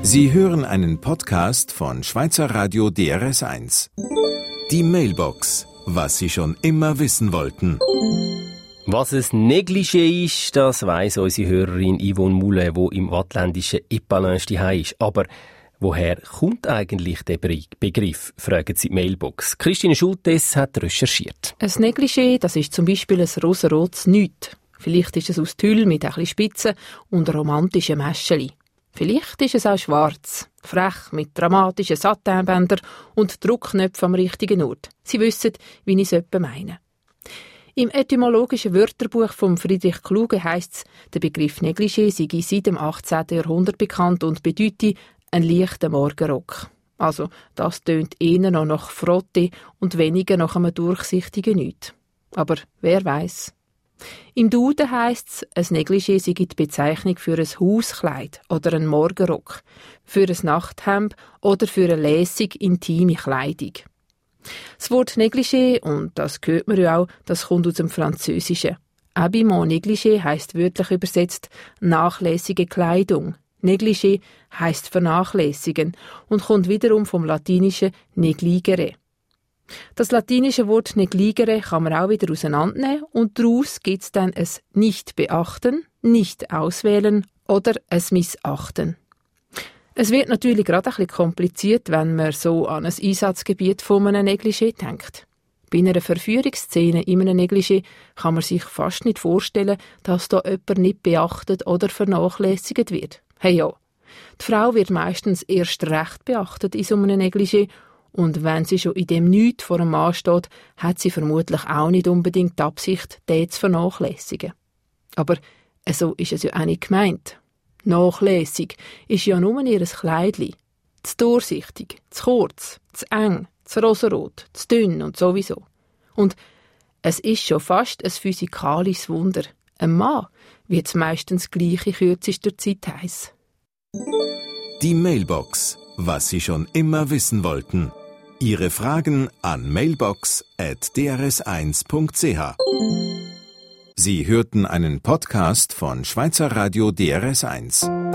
Sie hören einen Podcast von Schweizer Radio DRS1. Die Mailbox, was Sie schon immer wissen wollten. Was ein Negligé ist, das weiss unsere Hörerin Yvonne Moulin, die im wattländischen Epalin daheim ist. Aber woher kommt eigentlich der Begriff, fragen Sie die Mailbox. Christine Schultes hat recherchiert. Ein Negligé, das ist zum Beispiel ein rosarotes Nichts. Vielleicht ist es aus Tüll mit ein bisschen Spitzen und romantischen Mäscheli. Vielleicht ist es auch schwarz, frech mit dramatischen Satinbändern und Druckknöpfen am richtigen Ort. Sie wissen, wie ich es etwa meine. Im etymologischen Wörterbuch von Friedrich Kluge heisst es, der Begriff Negligé sei seit dem 18. Jahrhundert bekannt und bedeute einen leichten Morgenrock. Also, das tönt eher noch nach Frotte und weniger nach einem durchsichtigen Nichts. Aber wer weiß? Im Duden heisst es, ein Negligé sei die Bezeichnung für ein Hauskleid oder einen Morgenrock, für ein Nachthemd oder für eine lässig intime Kleidung. Das Wort Negligé, und das hört man ja auch, das kommt aus dem Französischen. Habillement négligé heisst wörtlich übersetzt nachlässige Kleidung. Negligé heisst vernachlässigen und kommt wiederum vom Latinischen negligere. Das latinische Wort negligere kann man auch wieder auseinandernehmen und daraus gibt es dann ein Nicht-Beachten, Nicht-Auswählen oder ein Missachten. Es wird natürlich gerade ein bisschen kompliziert, wenn man so an ein Einsatzgebiet von einem Negligé denkt. Bei einer Verführungsszene in einem Negligé kann man sich fast nicht vorstellen, dass da jemand nicht beachtet oder vernachlässigt wird. Hey ja, die Frau wird meistens erst recht beachtet in so einem Negligé. Und wenn sie schon in dem Nichts vor einem Mann steht, hat sie vermutlich auch nicht unbedingt die Absicht, den zu vernachlässigen. Aber so ist es ja auch nicht gemeint. Nachlässig ist ja nur ihr Kleidli. Zu durchsichtig, zu kurz, zu eng, zu rosarot, zu dünn und sowieso. Und es ist schon fast ein physikalisches Wunder. Ein Mann wird es meistens gleich in kürzester Zeit heiss. Die Mailbox, was Sie schon immer wissen wollten. Ihre Fragen an mailbox@drs1.ch. Sie hörten einen Podcast von Schweizer Radio DRS1.